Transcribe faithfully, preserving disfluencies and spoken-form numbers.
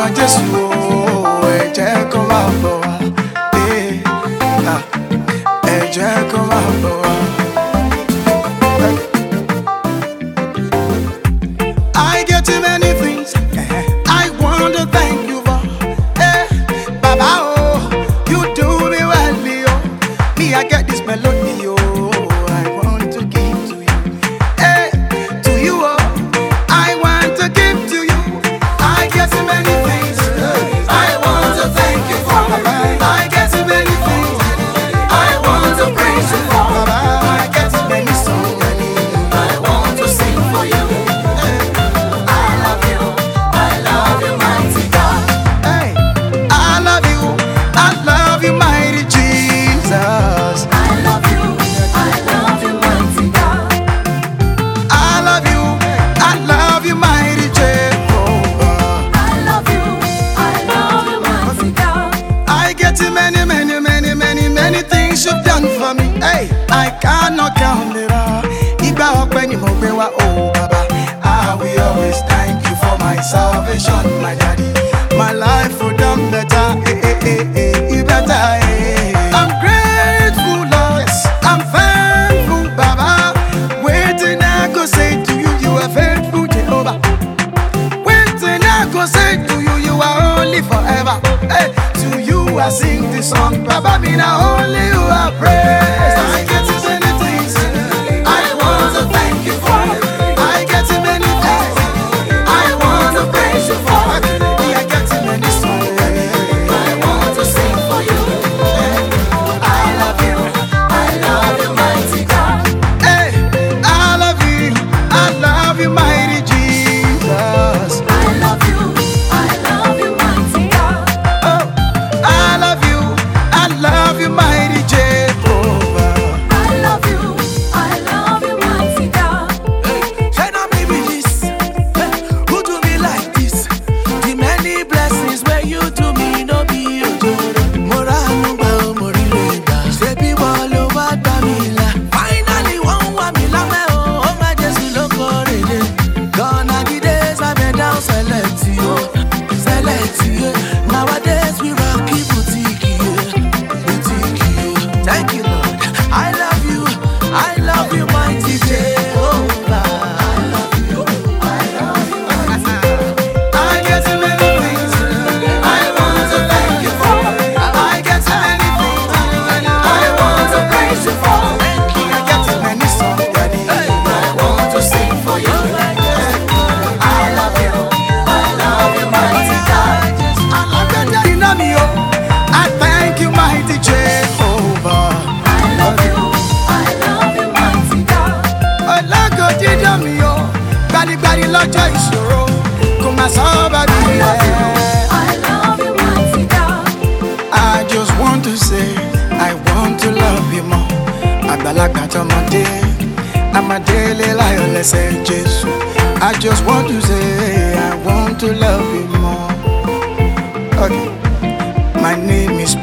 Jésù o, ẹ jẹ́ kó máa bọ̀ wá. Ẹ jẹ́ kó máa bọ̀ wá. I get too many things I want to thank you for. Hey, Baba, oh, you do me well, oh. Me, I get this melody, oh, I want to give to you. Hey, to you, oh, I want to give to you. I get too many things I want to thank you for. I get too many things I want to praise you for. I get too many songs I want to sing for you. You've done for me, hey, I cannot count it all. Igba ọpẹ́ ni mo gbé wá, oh Baba, I will always thank you for my salvation, my daddy. My life would done better, eh, eh, eh, eh, it better, eh. I'm grateful, Lord, yes. I'm thankful, Baba. Waiting I go say to you, you are faithful, Jehovah. Waiting I go say to you, you are only forever. Hey, to you I sing this song, Baba, me now only you I praise. I get too many things I want to thank you for. I get too many things I want to praise you for. I get too many songs I want to sing for you. I love you, I love you, mighty God. Hey, I love you, I love you, mighty Jesus. I love you, I love you, mighty God. Oh, I love you, I love you, mighty Jehovah. I love you, I love you, mighty God. Hey, now me be this. Hey, who do me like this? The many blessings where you do me no be you. Mora nuba o mori leba. Say people lo wa gba mi la. Finally one wa mi la me o. Oh my Jesus lo korede. Gone are the days I been down select you, select you. Nowadays we rock boutique you, boutique you. Thank you Lord. I love you, I love you, mighty Jehovah. I love you, I love you, mighty God. I get too many things I want to thank you for. I get too many things I want to praise you for. I get too many songs, Daddy, I want to sing for you. I love you, I love you, mighty God. I love you, Daddy, know me, oh. I thank you, mighty Jehovah. I love you, I love you, mighty God. Ọlágo jíjọ́ mi o, gbanigbani lọ́jọ́ ìṣòro, kò má sọ bàbí I love you, rẹ̀. I love you, mighty God. I just want to say, I want to love you more. Àgbàlagbà tọmọdé, Amadele láyọ̀ lẹ́sẹ̀ Jésù. I just want to say, I want to love you more. Okay. My name is